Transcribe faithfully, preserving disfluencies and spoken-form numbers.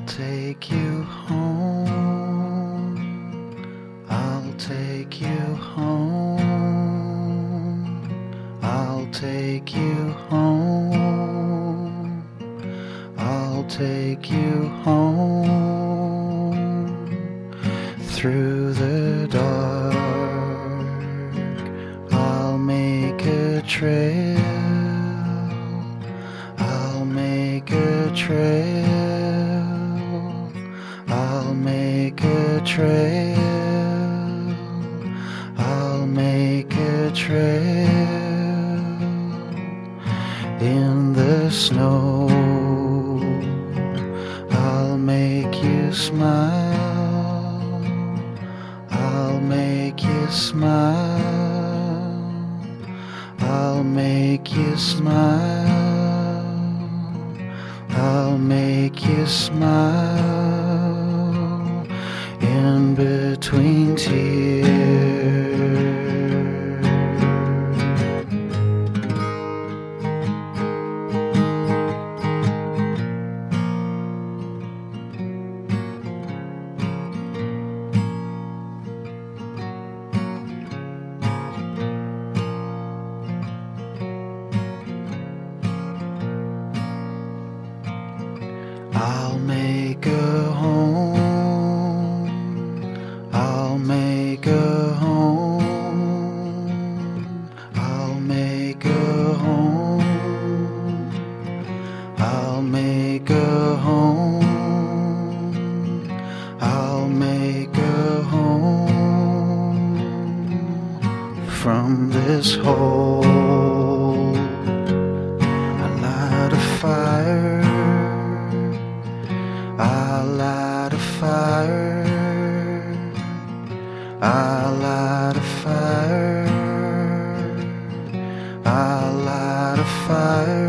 take you home. I'll take you home. I'll take you home. I'll take you home. Through the dark, I'll make a trail. I'll make a trail. I'll make a trail. I'll make a trail in the snow. I'll make you smile. I'll make you smile. I'll make you smile. I'll make you smile in between tears. I'll make a home. I'll make a home. I'll make a home. I'll make a home. I'll make a home from this hole. I light a fire. I'll light a fire. I'll light a fire. I'll light a fire.